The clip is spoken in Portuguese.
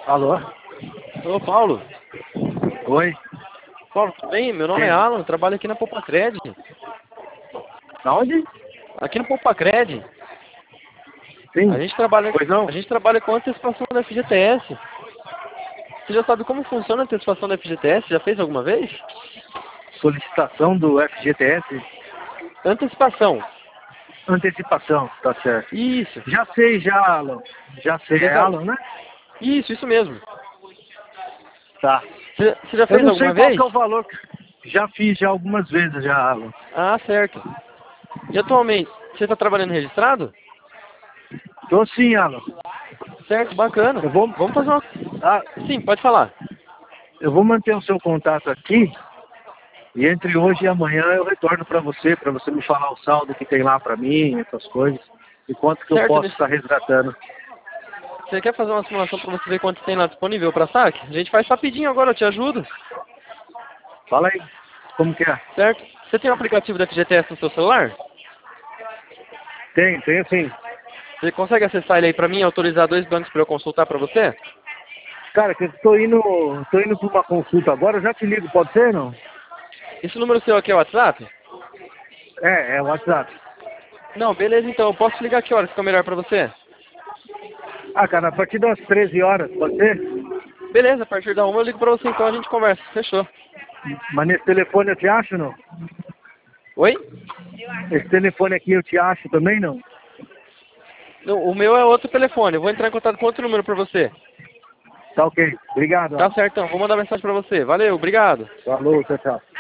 Alô? Ô, Paulo. Oi? Paulo, tudo bem? Meu nome é Alan, eu trabalho aqui na Poupacred. Da onde? Aqui no Poupacred. Sim. A gente trabalha, Pois não? a gente trabalha com antecipação da FGTS. Você já sabe como funciona a antecipação da FGTS? Já fez alguma vez? Solicitação do FGTS? Antecipação. Antecipação, tá certo. Isso. Já sei, já, Alan. Já sei. É Exato. Alan, né? Isso mesmo. Tá. Você já Eu fez não sei alguma qual vez? que é o valor. Já fiz já algumas vezes, já, Alan. Ah, certo. E atualmente, você está trabalhando registrado? Tô sim, Alan. Certo, bacana. Eu vou... Vamos fazer uma... Ah, Sim, pode falar. eu vou manter o seu contato aqui. E entre hoje e amanhã eu retorno para você me falar o saldo que tem lá para mim, essas coisas. E quanto que eu Certo, posso estar resgatando. você quer fazer uma simulação para você ver quanto tem lá disponível para saque? A gente faz rapidinho agora, eu te ajudo. Fala aí, como que é? Certo? Você tem o aplicativo da FGTS no seu celular? Tenho sim. Você consegue acessar ele aí para mim e autorizar 2 bancos para eu consultar para você? Cara, que eu tô indo para uma consulta agora, eu já te ligo, pode ser, não? Esse número seu aqui é o WhatsApp? É o WhatsApp. Não, beleza então. Eu posso te ligar que horas fica melhor para você? Ah, cara, a partir das 13 horas, pode ser? Beleza, a partir da 1 eu ligo para você então, a gente conversa. Fechou. Mas nesse telefone eu te acho, não? Oi? Esse telefone aqui eu te acho também, não? Não, o meu é outro telefone. Eu vou entrar em contato com outro número para você. Tá ok. Obrigado, Tá ó. certo então. Vou mandar mensagem para você. Valeu, obrigado. Falou, tchau, tchau.